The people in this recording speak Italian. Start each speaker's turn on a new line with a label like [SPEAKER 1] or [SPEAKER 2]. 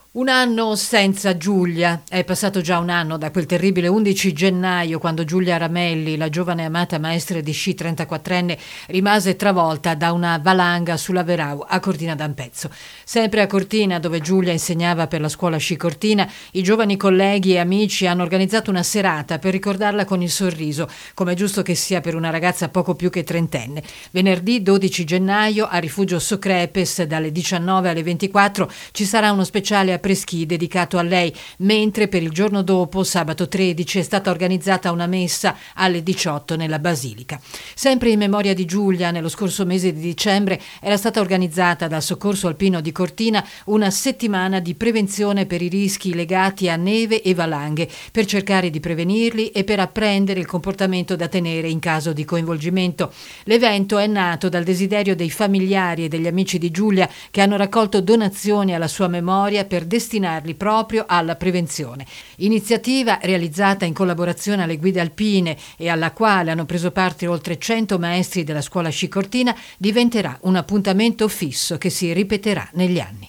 [SPEAKER 1] Un anno senza Giulia. È passato già un anno da quel terribile 11 gennaio quando Giulia Ramelli, la giovane amata maestra di sci 34enne, rimase travolta da una valanga sulla Verau a Cortina d'Ampezzo. Sempre a Cortina, dove Giulia insegnava per la scuola sci Cortina, i giovani colleghi e amici hanno organizzato una serata per ricordarla con il sorriso, come è giusto che sia per una ragazza poco più che trentenne. Venerdì 12 gennaio a Rifugio Socrepes dalle 19 alle 24 ci sarà uno speciale Preschi dedicato a lei, mentre per il giorno dopo, sabato 13, è stata organizzata una messa alle 18 nella Basilica. Sempre in memoria di Giulia, nello scorso mese di dicembre era stata organizzata dal Soccorso Alpino di Cortina una settimana di prevenzione per i rischi legati a neve e valanghe, per cercare di prevenirli e per apprendere il comportamento da tenere in caso di coinvolgimento. L'evento è nato dal desiderio dei familiari e degli amici di Giulia, che hanno raccolto donazioni alla sua memoria per destinarli proprio alla prevenzione. Iniziativa realizzata in collaborazione alle guide alpine e alla quale hanno preso parte oltre 100 maestri della scuola sci Cortina, diventerà un appuntamento fisso che si ripeterà negli anni.